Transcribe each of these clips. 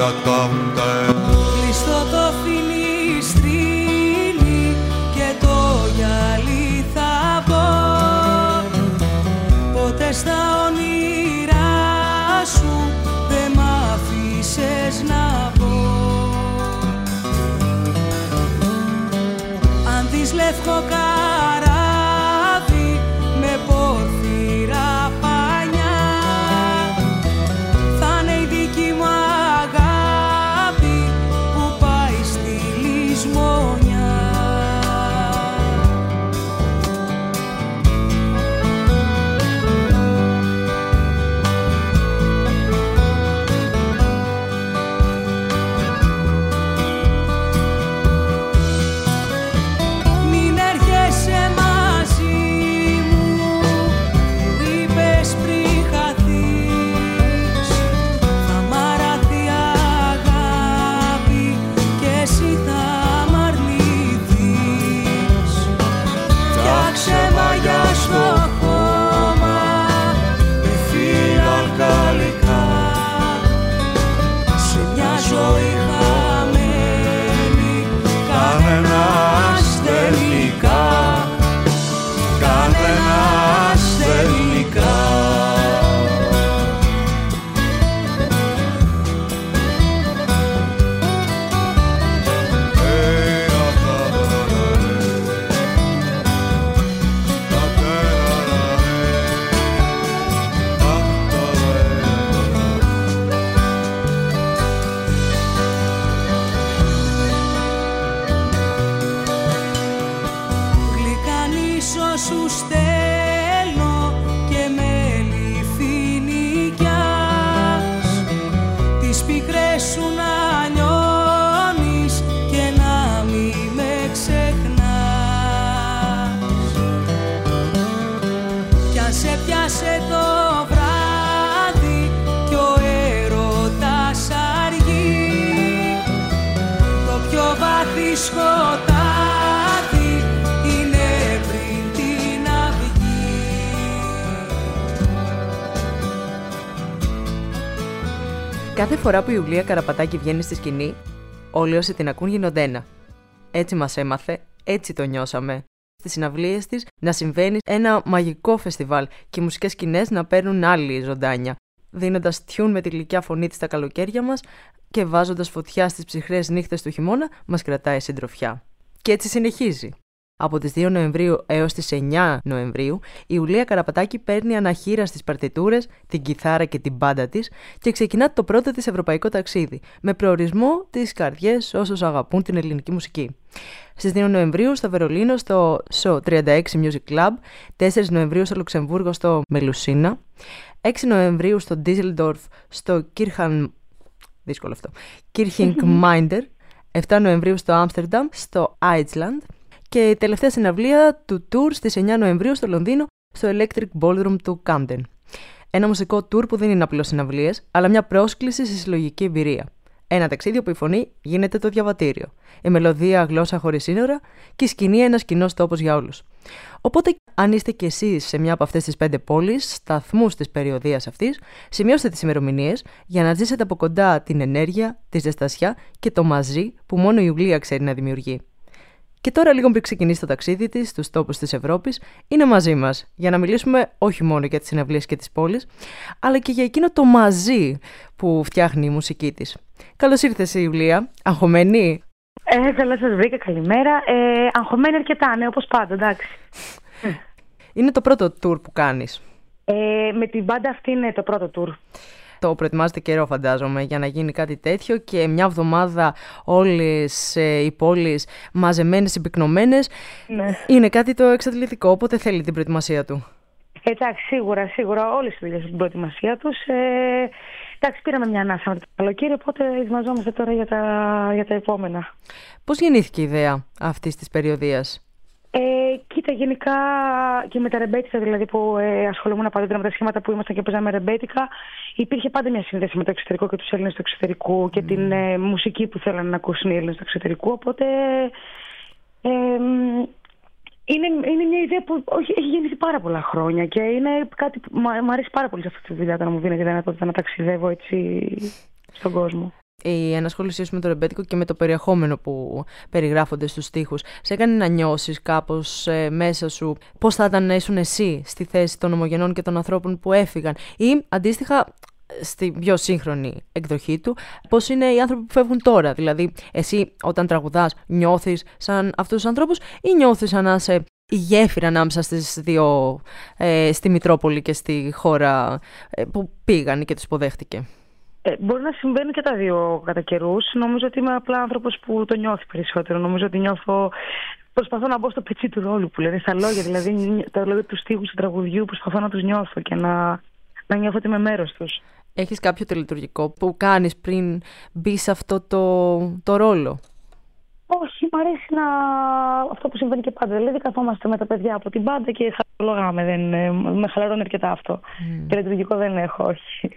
Κλειστό το φιλιστρίνι και το γυαλί θα πω. Ποτέ στα όνειρά σου δεν μ' άφησες να πω. Αν δεις λευκό καράβι με πόρφυρα πανιά, θα είναι η δική μου αγάπη που πάει στη λησμονιά. Μην έρχεσαι μαζί μου, μου είπες πριν χαθείς. Θα μ' αραθεί αγάπη και εσύ θα μ' αρνηθείς. Φτιάξε μαγιά στο χώμα με φύλλα αλκαλικά, σε μια ζωή χαμένη κανένας τελικά, κανένας τελικά. Γλυκανίσω σου στέλνω και μέλι φοινικιάς, τις πικρές σου να νιώνεις και να μη με ξεχνάς. Κι αν σε πιάσε το βράδυ κι ο έρωτας αργεί, το πιο βαθύ σκοτάδι είναι πριν την αυγή. Κάθε φορά που η Ιουλία Καραπατάκη βγαίνει στη σκηνή, όλοι όσοι την ακούν γίνονται ένα. Έτσι μας έμαθε, έτσι το νιώσαμε. Στις συναυλίες της να συμβαίνει ένα μαγικό φεστιβάλ και οι μουσικές σκηνές να παίρνουν άλλη ζωντάνια, δίνοντας τιούν με τη γλυκιά φωνή της στα καλοκαίρια μας και βάζοντας φωτιά στις ψυχρές νύχτες του χειμώνα μας κρατάει συντροφιά. Και έτσι συνεχίζει. Από τις 2 Νοεμβρίου έως τις 9 Νοεμβρίου, η Ιουλία Καραπατάκη παίρνει αναχείρα στις παρτιτούρες, την κιθάρα και την μπάντα της και ξεκινά το πρώτο της ευρωπαϊκό ταξίδι, με προορισμό τις καρδιές όσους αγαπούν την ελληνική μουσική. Στις 2 Νοεμβρίου στο Βερολίνο στο SO 36 Music Club, 4 Νοεμβρίου στο Λουξεμβούργο στο Μελουσίνα, 6 Νοεμβρίου στο Ντίζελντορφ στο Kirchingmeinder, 7 Νοεμβρίου στο Άμστερνταμ στο Eidsland και η τελευταία συναυλία του tour στις 9 Νοεμβρίου στο Λονδίνο στο Electric Ballroom του Camden. Ένα μουσικό tour που δεν είναι απλώς συναυλίες, αλλά μια πρόσκληση σε συλλογική εμπειρία. Ένα ταξίδι όπου η φωνή γίνεται το διαβατήριο, η μελωδία γλώσσα χωρίς σύνορα και η σκηνή ένας κοινός τόπος για όλους. Οπότε, αν είστε κι εσείς σε μια από αυτές τις 5 πόλεις, σταθμούς της περιοδίας αυτής, σημειώστε τις ημερομηνίες για να ζήσετε από κοντά την ενέργεια, τη ζεστασιά και το μαζί που μόνο η Ιουλία ξέρει να δημιουργεί. Και τώρα, λίγο πριν ξεκινήσει το ταξίδι της στους τόπους της Ευρώπης, είναι μαζί μας για να μιλήσουμε όχι μόνο για τις συναυλίες και τις πόλεις, αλλά και για εκείνο το μαζί που φτιάχνει η μουσική της. Καλώς ήρθες, Ιουλία. Αγχωμένη? Καλά σας βρήκα, καλημέρα. Αγχωμένη αρκετά, ναι, όπως πάντα, εντάξει. Είναι το πρώτο tour που κάνεις? Με την μπάντα αυτή είναι το πρώτο tour. Το προετοιμάζετε καιρό, φαντάζομαι, για να γίνει κάτι τέτοιο και μια εβδομάδα όλες οι πόλεις μαζεμένες, συμπυκνωμένες. Ναι. Είναι κάτι το εξαντλητικό, οπότε θέλει την προετοιμασία του. Εντάξει, σίγουρα όλες οι δουλειές την προετοιμασία τους. Εντάξει, πήραμε μια ανάσα με το καλοκαίρι, οπότε ετοιμαζόμαστε τώρα για τα επόμενα. Πώς γεννήθηκε η ιδέα αυτής της περιοδίας? Κοίτα, γενικά και με τα ρεμπέτικα, δηλαδή που ασχολούμουν παλιότερα με τα σχήματα που ήμασταν και παίζαμε ρεμπέτικα, υπήρχε πάντα μια σύνδεση με το εξωτερικό και τους Έλληνες του εξωτερικού και την μουσική που θέλανε να ακούσουν οι Έλληνες του εξωτερικού. Οπότε είναι μια ιδέα που έχει γεννηθεί πάρα πολλά χρόνια και είναι κάτι που μου αρέσει πάρα πολύ σε αυτή τη δουλειά, να μου δίνει τη δυνατότητα να ταξιδεύω έτσι στον κόσμο. Η ενασχόλησή σου με το ρεμπέτικο και με το περιεχόμενο που περιγράφονται στους στίχους σε έκανε να νιώσεις κάπως μέσα σου πώς θα ήταν να ήσουν εσύ στη θέση των ομογενών και των ανθρώπων που έφυγαν, ή αντίστοιχα στη πιο σύγχρονη εκδοχή του, πώς είναι οι άνθρωποι που φεύγουν τώρα? Δηλαδή, εσύ όταν τραγουδάς νιώθεις σαν αυτούς τους ανθρώπους ή νιώθεις σαν να είσαι η γέφυρα ανάμεσα στις δύο, στη Μητρόπολη και στη χώρα που πήγαν και τους υποδέχτηκε? Μπορεί να συμβαίνουν και τα δύο κατά καιρούς. Νομίζω ότι είμαι απλά άνθρωπος που το νιώθει περισσότερο. Νομίζω ότι προσπαθώ να μπω στο πετσί του ρόλου που λένε, στα λόγια. Δηλαδή, τα λόγια του στίχους του τραγουδιού προσπαθώ να τους νιώθω και να νιώθω ότι είμαι μέρος τους. Έχεις κάποιο τελετουργικό που κάνεις πριν μπει σε αυτό το ρόλο? Όχι, μου αρέσει αυτό που συμβαίνει και πάντα. Δηλαδή, καθόμαστε με τα παιδιά από την μπάντα και χαλαρώναμε. Με χαλαρώνει αρκετά αυτό. Τελετουργικό δεν έχω, όχι.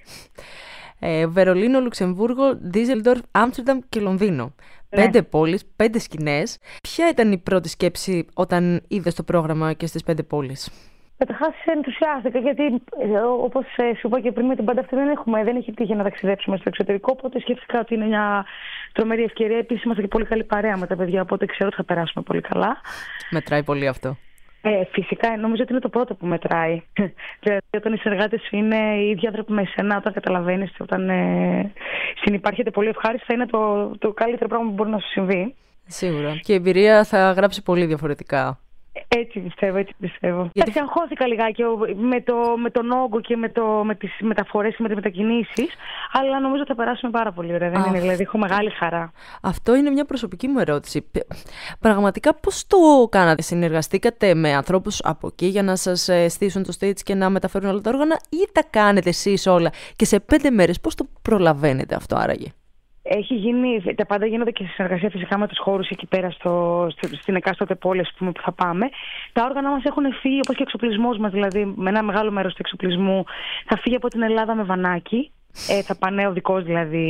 Βερολίνο, Λουξεμβούργο, Ντίζελντορφ, Άμστερνταμ και Λονδίνο. 5 πόλεις, 5 σκηνές. Ποια ήταν η πρώτη σκέψη όταν είδες το πρόγραμμα και στις 5 πόλεις? Καταρχάς ενθουσιάστηκα, γιατί όπως σου είπα και πριν, με την μπάντα αυτή δεν έχει τύχει να ταξιδέψουμε στο εξωτερικό. Οπότε σκέφτηκα ότι είναι μια τρομερή ευκαιρία. Επίσης, είμαστε και πολύ καλή παρέα με τα παιδιά, οπότε ξέρω ότι θα περάσουμε πολύ καλά. Μετράει πολύ αυτό. Φυσικά, νομίζω ότι είναι το πρώτο που μετράει. Δηλαδή, όταν οι συνεργάτες σου είναι οι ίδιοι άνθρωποι με εσένα, όταν καταλαβαίνεις, όταν συνυπάρχεται πολύ ευχάριστα, είναι το καλύτερο πράγμα που μπορεί να σου συμβεί. Σίγουρα. Και η εμπειρία θα γράψει πολύ διαφορετικά. Έτσι πιστεύω. Γιατί αγχώθηκα λιγάκι με τον όγκο και με τις μεταφορές και με τις μετακινήσεις, αλλά νομίζω θα περάσουμε πάρα πολύ ωραία. Δεν είναι, δηλαδή, έχω μεγάλη χαρά. Αυτό είναι μια προσωπική μου ερώτηση. Πραγματικά πώς το κάνατε? Συνεργαστήκατε με ανθρώπους από εκεί για να σας στήσουν το stage και να μεταφέρουν όλα τα όργανα, ή τα κάνετε εσείς όλα και σε 5 μέρες? Πώς το προλαβαίνετε αυτό άραγε? Έχει γίνει, τα πάντα γίνονται και σε συνεργασία φυσικά με τους χώρους εκεί πέρα στην εκάστοτε πόλη που θα πάμε. Τα όργανα μας έχουν φύγει, όπως και ο εξοπλισμός μας, δηλαδή με ένα μεγάλο μέρος του εξοπλισμού θα φύγει από την Ελλάδα με βανάκι. Θα πάνε οδικός, δηλαδή,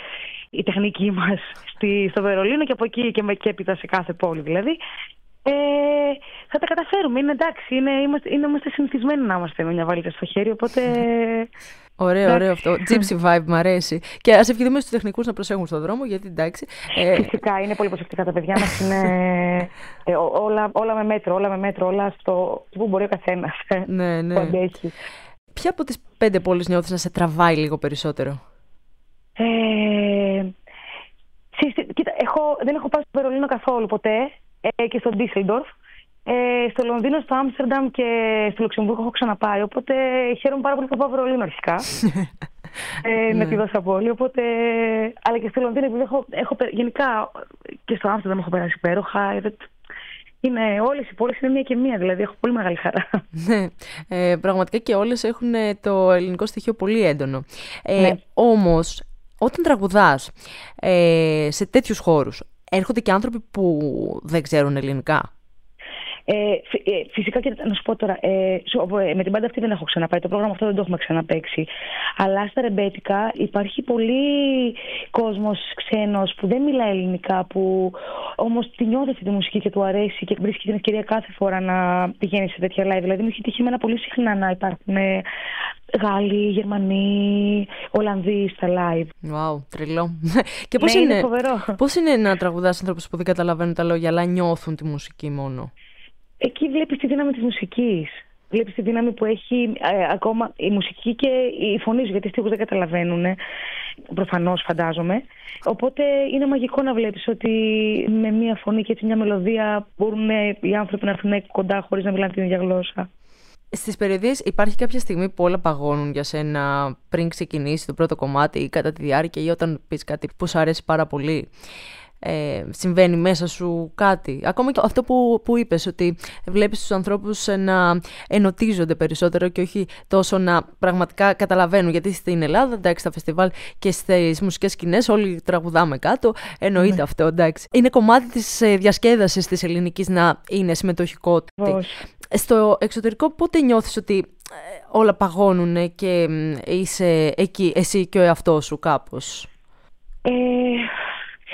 η τεχνική μας στο Βερολίνο και από εκεί και έπειτα σε κάθε πόλη δηλαδή. Θα τα καταφέρουμε, είναι εντάξει, είμαστε συνηθισμένοι να είμαστε με μια βαλίτσα στο χέρι, οπότε... Ωραίο αυτό. Gypsy vibe, μ' αρέσει. Και ας ευχηθούμε στους τεχνικούς να προσέχουν στον δρόμο, γιατί εντάξει. Φυσικά, είναι πολύ προσεκτικά τα παιδιά μας. Είναι όλα με μέτρο, όλα στο που μπορεί ο καθένας. Ναι. Που αντέχει. Ποια από τις 5 πόλεις νιώθεις να σε τραβάει λίγο περισσότερο? Κοίτα, δεν έχω πάει στο Βερολίνο καθόλου ποτέ, και στο Ντίσελντορφ. Στο Λονδίνο, στο Άμστερνταμ και στο Λουξεμβούργο έχω ξαναπάει. Οπότε χαίρομαι πάρα πολύ που θα πάω Βερολίνο αρχικά. Με τη δόσα πόλη. Οπότε... Αλλά και στο Λονδίνο, επειδή γενικά και στο Άμστερνταμ έχω περάσει υπέροχα. Όλες οι πόλεις είναι μία και μία, δηλαδή έχω πολύ μεγάλη χαρά. Ναι, πραγματικά και όλες έχουν το ελληνικό στοιχείο πολύ έντονο. Όμως, όταν τραγουδάς σε τέτοιους χώρους, έρχονται και άνθρωποι που δεν ξέρουν ελληνικά? Φυσικά, και να σου πω τώρα, με την μπάντα αυτή δεν έχω ξαναπάει, το πρόγραμμα αυτό δεν το έχουμε ξαναπαίξει. Αλλά στα ρεμπέτικα υπάρχει πολύ κόσμος ξένος που δεν μιλάει ελληνικά, που όμως τη νιώθει αυτή τη μουσική και του αρέσει και βρίσκει την ευκαιρία κάθε φορά να πηγαίνει σε τέτοια live. Δηλαδή, μου έχει τύχει εμένα πολύ συχνά να υπάρχουν Γάλλοι, Γερμανοί, Ολλανδοί στα live. Wow, τρελό. Και πώς είναι να τραγουδάς ανθρώπους που δεν καταλαβαίνουν τα λόγια, αλλά νιώθουν τη μουσική μόνο? Εκεί βλέπεις τη δύναμη της μουσικής. Βλέπεις τη δύναμη που έχει ακόμα η μουσική και η φωνή σου, γιατί οι στίχους δεν καταλαβαίνουν, προφανώς φαντάζομαι. Οπότε είναι μαγικό να βλέπεις ότι με μια φωνή και έτσι μια μελωδία μπορούν οι άνθρωποι να έρθουν κοντά χωρίς να μιλάνε την ίδια γλώσσα. Στις περιοδίες υπάρχει κάποια στιγμή που όλα παγώνουν για σένα πριν ξεκινήσει το πρώτο κομμάτι ή κατά τη διάρκεια, ή όταν πεις κάτι που σου αρέσει πάρα πολύ? Συμβαίνει μέσα σου κάτι? Ακόμα και αυτό που είπες, ότι βλέπεις τους ανθρώπους να ενωτίζονται περισσότερο και όχι τόσο να πραγματικά καταλαβαίνουν, γιατί στην Ελλάδα, εντάξει, στα φεστιβάλ και στις μουσικές σκηνές όλοι τραγουδάμε κάτω, εννοείται αυτό, εντάξει. Είναι κομμάτι της διασκέδασης της ελληνικής να είναι συμμετοχικό. Στο εξωτερικό πότε νιώθεις ότι όλα παγώνουν και είσαι εκεί εσύ και ο εαυτός σου κάπως?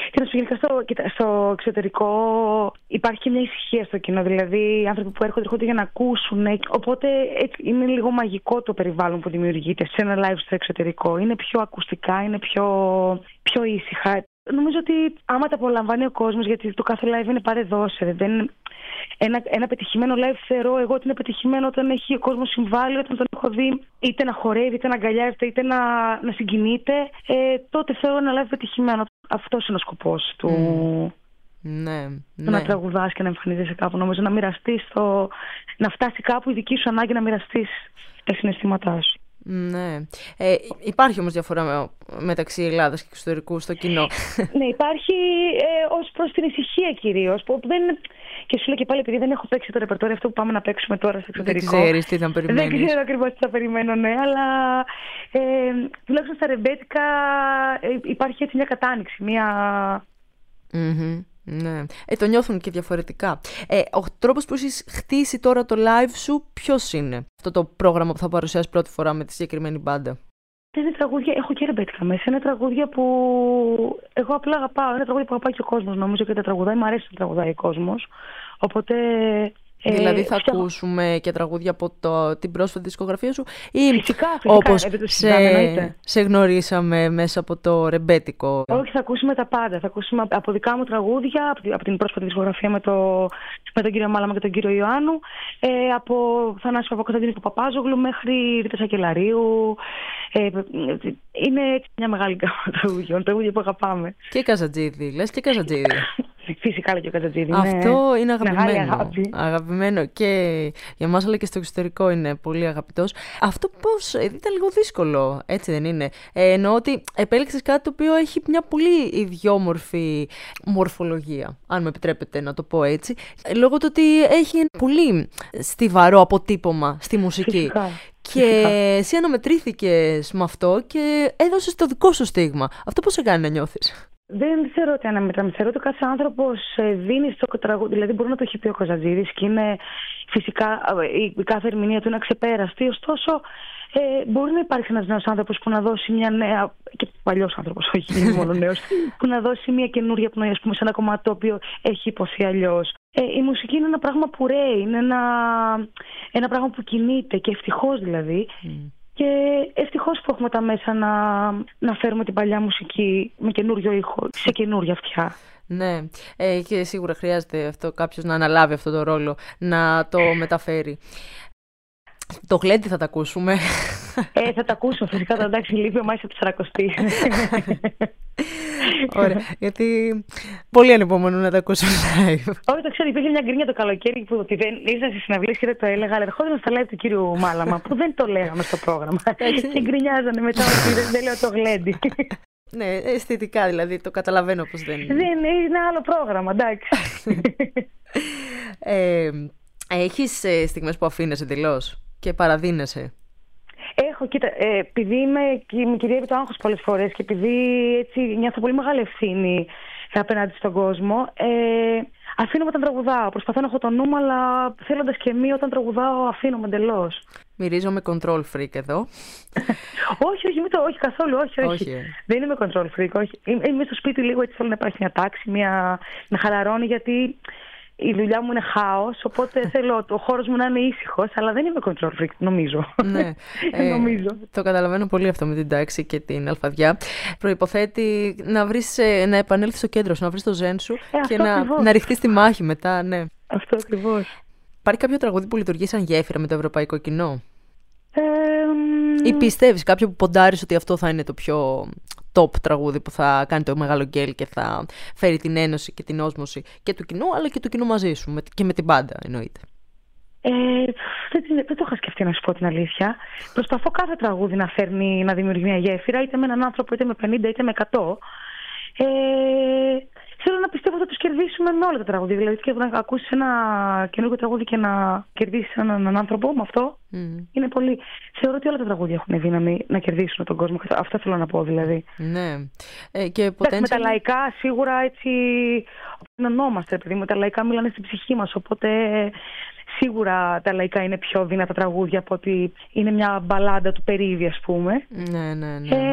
Και να σου γενικά στο εξωτερικό υπάρχει και μια ησυχία στο κοινό. Δηλαδή, οι άνθρωποι που έρχονται για να ακούσουν. Οπότε είναι λίγο μαγικό το περιβάλλον που δημιουργείται σε ένα live στο εξωτερικό. Είναι πιο ακουστικά, είναι πιο ήσυχα. Νομίζω ότι άμα τα απολαμβάνει ο κόσμος, γιατί το κάθε live είναι πάρε-δώσε. Ένα πετυχημένο live θεωρώ εγώ ότι είναι πετυχημένο όταν έχει ο κόσμος συμβάλει, όταν τον έχω δει είτε να χορεύει, είτε να αγκαλιάζεται, είτε να συγκινείται. Τότε θεωρώ ένα live πετυχημένο. Αυτός είναι ο σκοπός του. Ναι. Να τραγουδάς και να εμφανίζεσαι κάπου. Νομίζω να μοιραστείς να φτάσει κάπου η δική σου ανάγκη να μοιραστείς τα συναισθήματά σου. Ναι. Υπάρχει όμως διαφορά μεταξύ Ελλάδας και εξωτερικού στο κοινό. Ναι, υπάρχει ως προς την ησυχία κυρίως. Και σου λέω και πάλι, επειδή δεν έχω παίξει το ρεπερτόριο αυτό που πάμε να παίξουμε τώρα στο εξωτερικό. Δεν ξέρεις τι θα περιμένεις. Δεν ξέρω ακριβώς τι θα περιμένω, ναι, αλλά τουλάχιστον στα ρεμπέτικα υπάρχει έτσι μια κατάνοιξη, Ναι. Το νιώθουν και διαφορετικά. Ο τρόπος που έχεις χτίσει τώρα το live σου, ποιος είναι αυτό το πρόγραμμα που θα παρουσιάσεις πρώτη φορά με τη συγκεκριμένη μπάντα? Είναι τραγούδια, έχω και ρεμπέτικα μέσα. Είναι τραγούδια που εγώ απλά αγαπάω. Είναι τραγούδια που αγαπάει και ο κόσμος. Νομίζω και τα τραγουδάει. Μ' αρέσει να τραγουδάει ο κόσμος. Οπότε. Δηλαδή θα ακούσουμε και τραγούδια από την πρόσφατη δισκογραφία σου, ή φυσικά, όπως σε γνωρίσαμε μέσα από το ρεμπέτικο? Όχι, θα ακούσουμε τα πάντα. Θα ακούσουμε από δικά μου τραγούδια, από την πρόσφατη δισκογραφία με τον κύριο Μάλαμα και τον κύριο Ιωάννου, από Θανάση Παπακοσταντίνου και Παπάζογλου μέχρι Ρίτα Σακελαρίου. Είναι έτσι μια μεγάλη γκάμα τραγούδια που αγαπάμε. Και Καζατζίδη, λες και Καζατζίδη. Φυσικά και ο Καζατζίδη. Αυτό είναι αγαπημένο και για εμάς, αλλά και στο εξωτερικό είναι πολύ αγαπητός. Αυτό πώς ήταν λίγο δύσκολο, έτσι δεν είναι? Εννοώ ότι επέλεξες κάτι το οποίο έχει μια πολύ ιδιόμορφη μορφολογία, αν με επιτρέπετε να το πω έτσι, λόγω του ότι έχει πολύ στιβαρό αποτύπωμα στη μουσική. Φυσικά. Και εσύ αναμετρήθηκες με αυτό και έδωσες το δικό σου στίγμα. Αυτό πώς σε κάνει να νιώθεις? Δεν ξέρω ότι αναμετράμε. Θεωρώ ότι κάθε άνθρωπος δίνει στο τραγούδι. Δηλαδή, μπορεί να το έχει πει ο Καζατζίδης και είναι φυσικά η κάθε ερμηνεία του είναι αξεπέραστη. Ωστόσο, μπορεί να υπάρξει ένας νέος άνθρωπος που να δώσει μια νέα. Και παλιός άνθρωπος, όχι μόνο νέος, που να δώσει μια καινούργια πνοή, ας πούμε, σε ένα κομμάτι το οποίο έχει υποθεί αλλιώς. Η μουσική είναι ένα πράγμα που ρέει, είναι ένα πράγμα που κινείται και ευτυχώς δηλαδή. Και ευτυχώς που έχουμε τα μέσα να φέρουμε την παλιά μουσική με καινούριο ήχο, σε καινούρια αυτιά. Ναι, και σίγουρα χρειάζεται αυτό κάποιος να αναλάβει αυτό το ρόλο, να το μεταφέρει. Το γλέντι θα τα ακούσουμε. Θα τα ακούσουμε φυσικά, εντάξει, λείπει ο Μάης από τη Σαρακοστή. Ωραία, γιατί πολύ ανυπομονούν να τα ακούσουν live. Όχι, το ξέρω, υπήρχε μια γκρίνια το καλοκαίρι που δεν ήρθα στις συναυλίες και δεν το έλεγα, αλλά ερχόταν στα live του κύριου Μάλαμα που δεν το λέγαμε στο πρόγραμμα. Και γκρινιάζανε μετά ότι δεν λέω το γλέντι. Ναι, αισθητικά δηλαδή, το καταλαβαίνω πως δεν είναι. Δεν είναι άλλο πρόγραμμα, εντάξει. Έχεις στιγμές που αφήνεσαι εντελώς και παραδίνεσαι? Έχω, κοίτα, επειδή με κυριεύει το άγχος πολλές φορές και επειδή έτσι νιώθω πολύ μεγάλη ευθύνη απέναντι στον κόσμο, αφήνομαι όταν τραγουδάω. Προσπαθώ να έχω το νου μου, αλλά θέλοντας και μη, όταν τραγουδάω αφήνομαι εντελώς. Μυρίζομαι control freak εδώ. όχι καθόλου, όχι. Δεν είμαι control freak, όχι. Είμαι στο σπίτι λίγο, έτσι θέλω να υπάρχει μια τάξη, να χαλαρώνει, γιατί η δουλειά μου είναι χάος, οπότε θέλω ο χώρος μου να είναι ήσυχος, αλλά δεν είμαι control freak, νομίζω. Ναι, νομίζω. Το καταλαβαίνω πολύ αυτό με την τάξη και την αλφαδιά. Προϋποθέτει να επανέλθεις στο κέντρο σου, να βρεις το ζεν σου και να ρηχτείς τη μάχη μετά, ναι. Αυτό ακριβώς. Υπάρχει κάποιο τραγούδι που λειτουργεί σαν γέφυρα με το ευρωπαϊκό κοινό? Ή πιστεύεις κάποιο που ποντάρεις ότι αυτό θα είναι το πιο top τραγούδι που θα κάνει το μεγάλο γκέλ και θα φέρει την ένωση και την όσμωση και του κοινού, αλλά και του κοινού μαζί σου και με την μπάντα, εννοείται? Δεν το είχα σκεφτεί, να σου πω την αλήθεια. Προσπαθώ κάθε τραγούδι να δημιουργεί μια γέφυρα, είτε με έναν άνθρωπο, είτε με 50, είτε με 100. Θέλω να πιστεύω ότι θα τους κερδίσουμε με όλα τα τραγούδια. Δηλαδή, και να ακούσεις ένα καινούργιο τραγούδι και να κερδίσεις έναν άνθρωπο με αυτό, είναι πολύ. Θεωρώ ότι όλα τα τραγούδια έχουν δύναμη να κερδίσουν τον κόσμο. Αυτό θέλω να πω, δηλαδή. Ναι. Και potential... Με τα λαϊκά, σίγουρα έτσι. Ενωνόμαστε, επειδή με τα λαϊκά μιλάνε στην ψυχή μας. Οπότε σίγουρα τα λαϊκά είναι πιο δυνατά τραγούδια από ότι είναι μια μπαλάντα του Περίβη, ας πούμε. Ναι.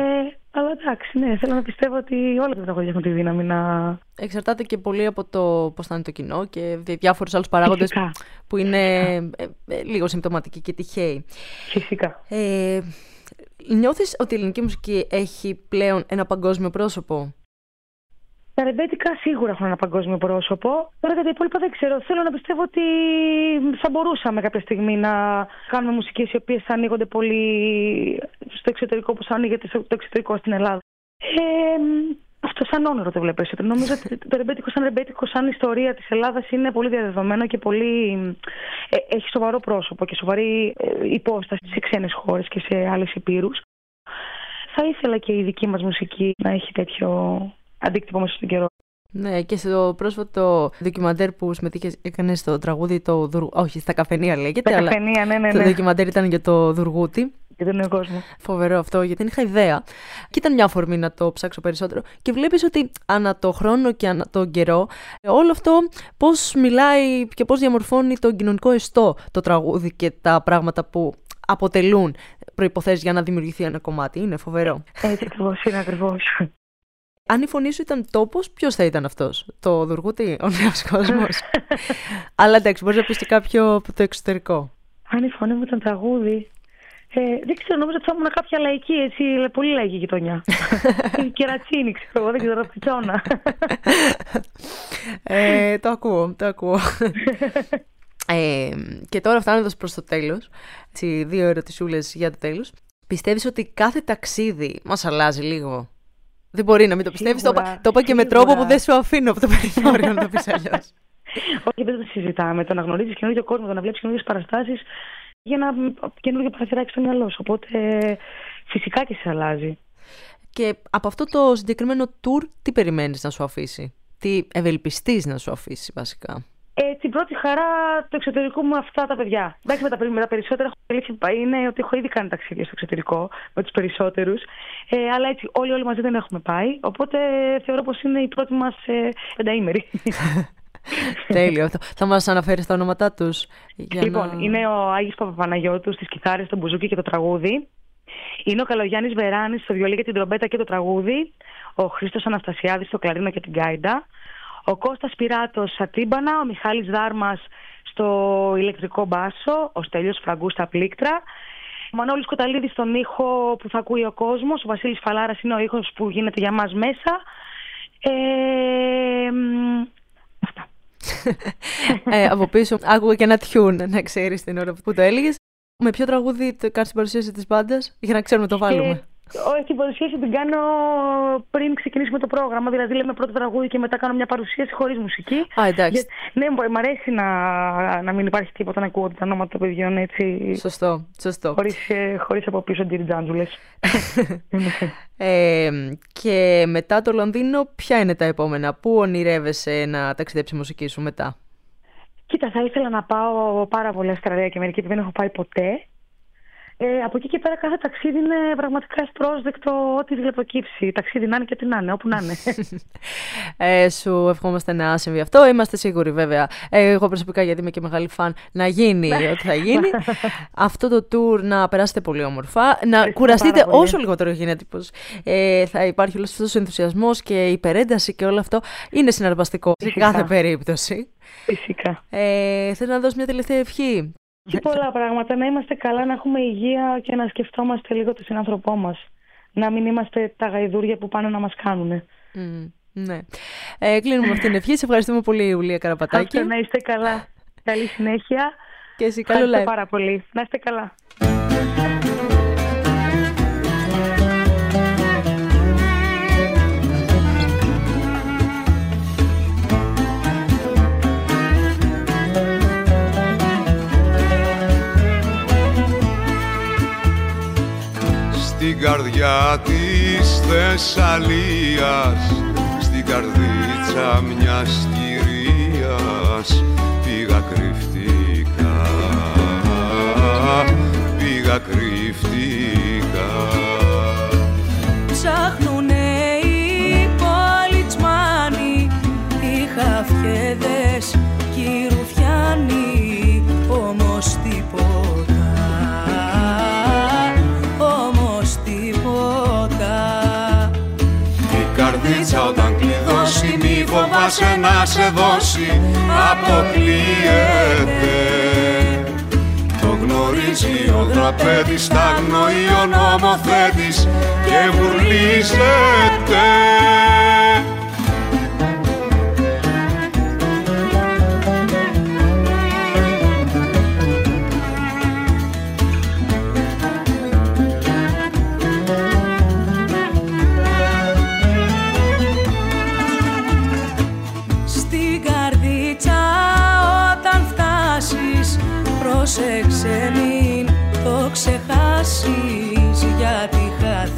Αλλά εντάξει, ναι, θέλω να πιστεύω ότι όλα τα τραγούδια έχουν τη δύναμη να... Εξαρτάται και πολύ από το πώς θα είναι το κοινό και διάφορους άλλους παράγοντες που είναι λίγο συμπτωματικοί και τυχαίοι. Φυσικά. Νιώθεις ότι η ελληνική μουσική έχει πλέον ένα παγκόσμιο πρόσωπο? Τα ρεμπέτικα σίγουρα έχουν ένα παγκόσμιο πρόσωπο. Τώρα για τα υπόλοιπα δεν ξέρω. Θέλω να πιστεύω ότι θα μπορούσαμε κάποια στιγμή να κάνουμε μουσικές οι οποίες θα ανοίγονται πολύ στο εξωτερικό, όπως ανοίγεται το εξωτερικό στην Ελλάδα. Αυτό σαν όνειρο το βλέπω περισσότερο. Νομίζω ότι το ρεμπέτικο σαν ιστορία της Ελλάδας είναι πολύ διαδεδομένο και έχει σοβαρό πρόσωπο και σοβαρή υπόσταση σε ξένες χώρες και σε άλλες υπήρους. Θα ήθελα και η δική μας μουσική να έχει τέτοιο αντίκτυπο μέσα στον καιρό. Ναι, και στο πρόσφατο ντοκιμαντέρ που συμμετείχε, έκανε στο τραγούδι το Δουργούτη. Όχι, στα καφενεία λέγεται. Στα καφενεία, ναι. Το ντοκιμαντέρ ήταν για το Δουργούτη. Για τον νέο κόσμο. Φοβερό αυτό, γιατί δεν είχα ιδέα. Και ήταν μια αφορμή να το ψάξω περισσότερο. Και βλέπεις ότι ανά το χρόνο και ανά τον καιρό, όλο αυτό πώς μιλάει και πώς διαμορφώνει τον κοινωνικό ιστό το τραγούδι και τα πράγματα που αποτελούν προϋποθέσεις για να δημιουργηθεί ένα κομμάτι. Είναι φοβερό. Έτσι ακριβώς, είναι ακριβώς. Αν η φωνή σου ήταν τόπος, ποιος θα ήταν αυτός? Το Δουργούτη, ο νέος κόσμος? Αλλά εντάξει, μπορείς να πεις και κάποιο από το εξωτερικό. Αν η φωνή μου ήταν τραγούδι, δεν ξέρω, νομίζω ότι θα ήμουν κάποια λαϊκή, έτσι, πολύ λαϊκή γειτονιά. Κερατσίνη, ξέρω εγώ, δεν ξέρω, πιτσόνα. Το ακούω. Και τώρα φτάνοντας προς το τέλος, 2 ερωτησούλες για το τέλος. Πιστεύεις ότι κάθε ταξίδι μας αλλάζει λίγο? Δεν μπορεί να μην το πιστεύεις. Το είπα και με τρόπο που δεν σου αφήνω από το περιθώριο να το πεις αλλιώς. Όχι, δεν το συζητάμε. Το να γνωρίζεις καινούργιο κόσμο, το να βλέπεις καινούργιες παραστάσεις για να καινούργιο παραθυράκι στο μυαλό σου. Οπότε φυσικά και σε αλλάζει. Και από αυτό το συγκεκριμένο tour, τι περιμένεις να σου αφήσει? Τι ευελπιστείς να σου αφήσει βασικά? Την πρώτη χαρά του εξωτερικού μου αυτά τα παιδιά. Εντάξει, με τα περισσότερα είναι ότι έχω ήδη κάνει ταξίδια στο εξωτερικό με τους περισσότερους. Αλλά έτσι όλοι μαζί δεν έχουμε πάει. Οπότε θεωρώ πως είναι η πρώτη μας πενταήμερη. Τέλειο αυτό. Θα μας αναφέρεις τα ονόματά τους? Λοιπόν, είναι ο Άγιος Παπαπαναγιώτου στις κιθάρες, το μπουζούκι και το τραγούδι. Είναι ο Καλογιάννης Βεράνης στο βιολί και την τρομπέτα και το τραγούδι. Ο Χρήστος Αναστασιάδης στο κλαρίνο και την γκάιντα. Ο Κώστας Πυράτος στα τύμπανα, ο Μιχάλης Δάρμας στο ηλεκτρικό μπάσο, ο Στέλιος Φραγκού στα πλήκτρα, ο Μανώλης Κοταλίδης στον ήχο που θα ακούει ο κόσμος, ο Βασίλης Φαλάρας είναι ο ήχος που γίνεται για μας μέσα. Αυτά. Από πίσω άκουγα και ένα τιούν, να ξέρεις την ώρα που το έλεγες. Με ποιο τραγούδι κάνεις την παρουσίαση της μπάντας, για να ξέρουμε το βάλουμε? Όχι, την παρουσίαση την κάνω πριν ξεκινήσουμε το πρόγραμμα. Δηλαδή, λέμε πρώτο τραγούδι και μετά κάνω μια παρουσίαση χωρίς μουσική. Εντάξει. Ναι, μου αρέσει να μην υπάρχει τίποτα να ακούω τα ονόματα των παιδιών έτσι. Σωστό. Χωρίς από πίσω ντυριτζάντζουλες. Και μετά το Λονδίνο, ποια είναι τα επόμενα? Πού ονειρεύεσαι να ταξιδέψει η μουσική σου μετά? Κοίτα, θα ήθελα να πάω πάρα πολύ Αυστραλία και Αμερική που δεν έχω πάει ποτέ. Από εκεί και πέρα κάθε ταξίδι είναι πραγματικά ευπρόσδεκτο, ό,τι τηλεπροκύψει. Ταξίδι να είναι και ό,τι να είναι, όπου να είναι. Σου ευχόμαστε να συμβεί αυτό. Είμαστε σίγουροι βέβαια, εγώ προσωπικά γιατί είμαι και μεγάλη φαν, να γίνει ό,τι θα γίνει. Αυτό το tour να περάσετε πολύ όμορφα, να κουραστείτε όσο λιγότερο γίνεται, πως θα υπάρχει όλος αυτός ο ενθουσιασμός και η υπερένταση και όλο αυτό είναι συναρπαστικό σε κάθε περίπτωση. Φυσικά. Θέλω να δώσω μια τελευταία ευχή. Και πολλά πράγματα. Να είμαστε καλά, να έχουμε υγεία και να σκεφτόμαστε λίγο τον συνάνθρωπό μας. Να μην είμαστε τα γαϊδούρια που πάνε να μας κάνουνε. Ναι. Κλείνουμε με αυτήν την ευχή. Σε ευχαριστούμε πολύ, Ιουλία Καραπατάκη. Να είστε καλά. Καλή συνέχεια. Και εσύ καλό live. Πάρα πολύ. Να είστε καλά. Στην καρδιά της Θεσσαλίας, στην καρδίτσα μιας κυρίας, πήγα κρυφτικά. Ψάχνουνε οι πολιτσμάνοι, οι χαφιέδες κι οι ρουφιάνοι, όμως τίποτα. Όμως τίποτα. φοβάσαι να σε δώσει, αποκλείεται. Το γνωρίζει ο δραπέτης, τα αγνοεί ο νομοθέτης και βουρλίζεται. Πρόσεξε μην το ξεχάσεις, γιατί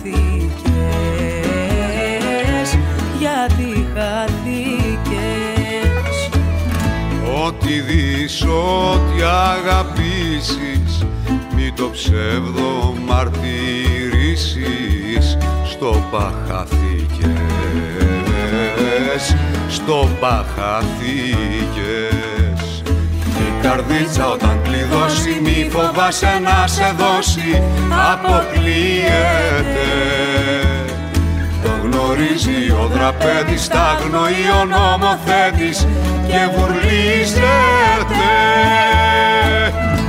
χάθηκες, γιατί χάθηκες. Ό,τι δεις, ό,τι αγαπήσεις, μη το ψεύδο μαρτυρήσεις, στο παχαθήκες, στο παχαθήκες. Η καρδίτσα όταν κλειδώσει, μη φοβάσαι να σε δώσει, αποκλείεται. Το γνωρίζει ο δραπέτης, τα αγνοεί ο νομοθέτης και βουρλίζεται.